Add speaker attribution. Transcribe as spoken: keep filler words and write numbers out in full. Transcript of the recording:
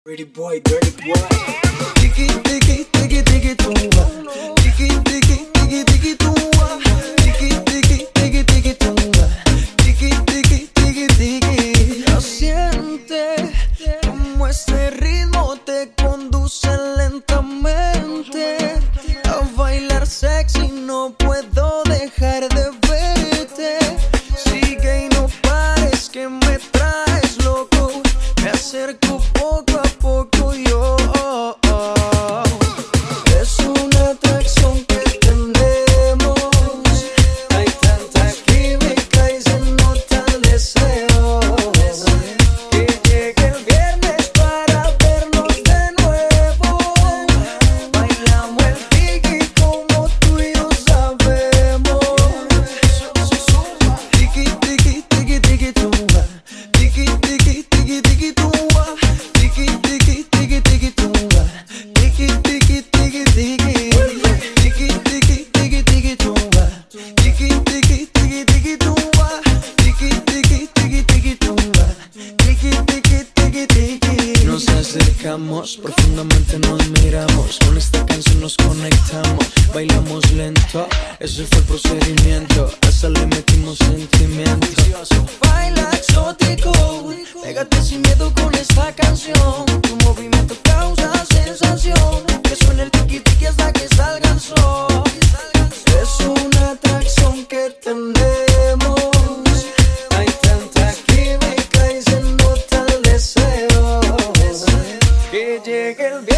Speaker 1: Dirty boy, dirty boy.
Speaker 2: Tiki, tiki, tiki, tiki, tumba. Tiki, tiki, tiki, tiki, tumba. Tiki, tiki, tiki, tiki, tumba. Tiki, tiki, tiki, tiki. Lo siente como este ritmo te conduce lentamente a bailar sexy. No puedo dejar de verte. Sigue y no pares que me traes loco. Me acerco poco a poco yo. Es una atracción que tenemos. Hay tanta química y se nota el deseo. Que llegue el viernes para vernos de nuevo. Bailamos el tiki como tú y yo sabemos. Tiki, tiki, tiki, tiki, tumba. Tiki, tiki, tiki, tiki, tumba. Tiki, tiki, tiki, tiki, tumba. Tiki, tiki, tiki, tiki. Tiki, tiki, tiki, tiki, tumba. Tiki, tiki, tiki, tiki, tumba. Tiki, tiki, tiki, tiki, tumba. Tiki, tiki, tiki, tiki. Nos acercamos, profundamente nos miramos. Con esta canción nos conectamos. Bailamos lento, ese fue el procedimiento. Hasta le metimos sentimiento. Baila exótico, pégate sin miedo con esta canción. Tu movimiento causa sensación. Que suene el tiki tiki hasta que salga el sol. Es una atracción que tenemos. Hay tanta química y se nota el deseo. Que llegue el